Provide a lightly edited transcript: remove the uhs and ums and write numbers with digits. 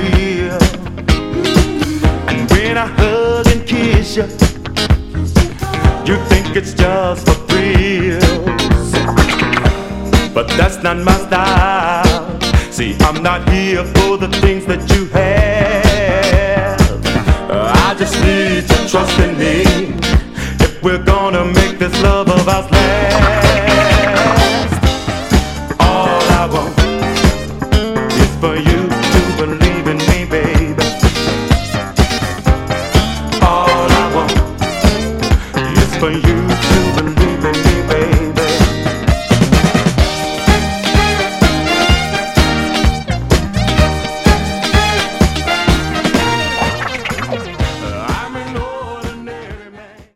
real. And when I hug and kiss you, you think it's just for thrills. But that's not my style. See, I'm not here for the things that you have. I just need to trust in me if we're gonna make this love of ours last. All I want is for you to believe in me, baby. All I want is for you